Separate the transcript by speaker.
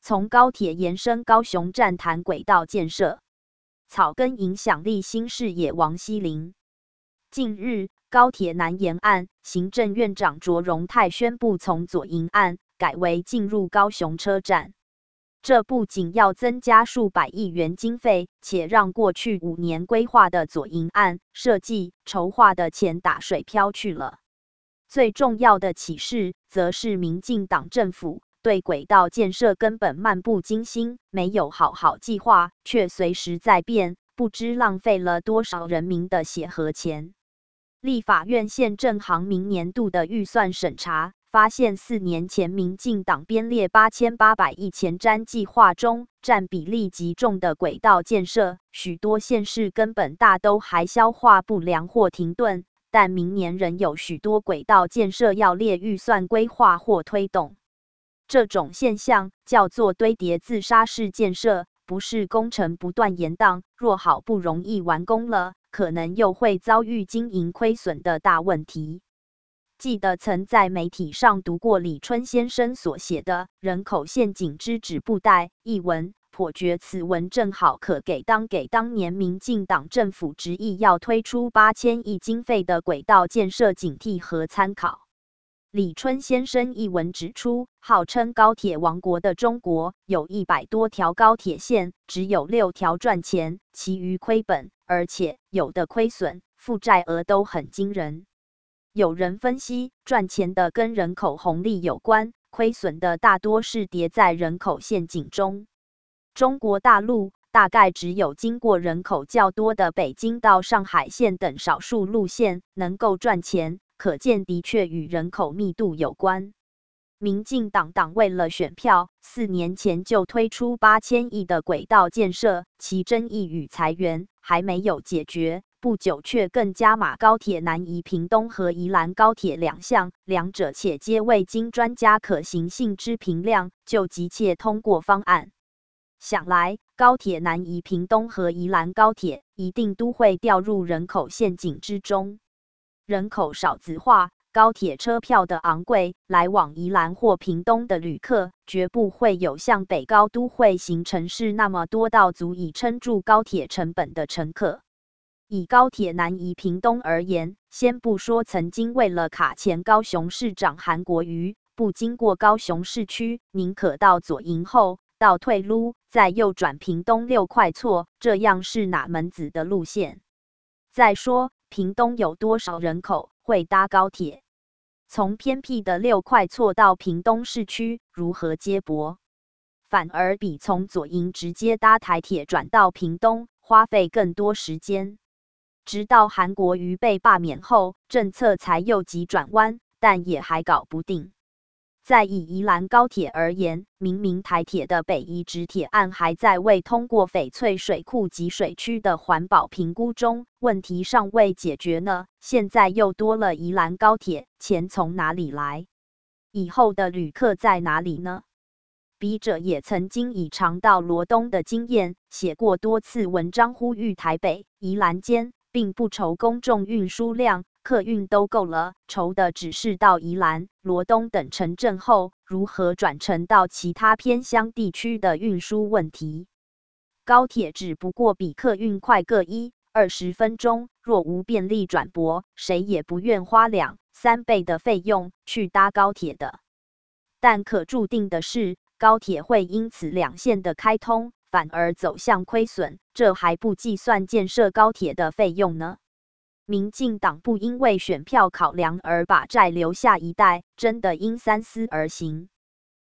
Speaker 1: 从高铁延伸高雄站谈轨道建设，草根影响力新视野王希林。近日，高铁南延案，行政院长卓荣泰宣布从左营案改为进入高雄车站。这不仅要增加数百亿元经费，且让过去5年规划的左营案设计筹划的钱打水漂去了。最重要的启示，则是民进党政府对轨道建设根本漫不经心，没有好好计划，却随时在变，不知浪费了多少人民的血和钱。立法院宪政行明年度的预算审查，发现4年前民进党编列8800亿前瞻计划中，占比例极重的轨道建设，许多县市根本大都还消化不良或停顿，但明年仍有许多轨道建设要列预算规划或推动。这种现象叫做堆叠自杀式建设，不是工程不断延宕，若好不容易完工了，可能又会遭遇经营亏损的大问题。记得曾在媒体上读过李春先生所写的《人口陷阱之止步带》一文，颇觉此文正好可给当年民进党政府执意要推出8000亿经费的轨道建设警惕和参考。李春先生一文指出，号称高铁王国的中国有100多条高铁线，只有6条赚钱，其余亏本，而且有的亏损，负债额都很惊人。有人分析，赚钱的跟人口红利有关，亏损的大多是跌在人口陷阱中。中国大陆大概只有经过人口较多的北京到上海线等少数路线能够赚钱，可见的确与人口密度有关。民进党为了选票，4年前就推出8000亿的轨道建设，其争议与裁员还没有解决。不久却更加码高铁南宜屏东和宜兰高铁2项，两者且皆未经专家可行性之评量就急切通过方案。想来，高铁南宜屏东和宜兰高铁一定都会掉入人口陷阱之中。人口少子化，高铁车票的昂贵，来往宜兰或屏东的旅客绝不会有像北高都会型城市那么多到足以撑住高铁成本的乘客。以高铁南宜屏东而言，先不说曾经为了卡前高雄市长韩国瑜不经过高雄市区，宁可到左营后到退路，再右转屏东6块厝，这样是哪门子的路线？再说屏东有多少人口会搭高铁？从偏僻的6块厝到屏东市区如何接驳？反而比从左营直接搭台铁转到屏东花费更多时间。直到韩国瑜被罢免后，政策才又急转弯，但也还搞不定。再以宜兰高铁而言，明明台铁的北宜直铁案还在未通过翡翠水库及水区的环保评估中，问题尚未解决呢，现在又多了宜兰高铁，钱从哪里来？以后的旅客在哪里呢？笔者也曾经以常到罗东的经验，写过多次文章呼吁台北、宜兰间并不愁公众运输量，客运都够了，愁的只是到宜兰、罗东等城镇后，如何转乘到其他偏乡地区的运输问题。高铁只不过比客运快个1-20分钟，若无便利转驳，谁也不愿花2-3倍的费用去搭高铁的。但可注定的是，高铁会因此2线的开通反而走向亏损，这还不计算建设高铁的费用呢。民进党不因为选票考量而把债留下一代，真的应三思而行。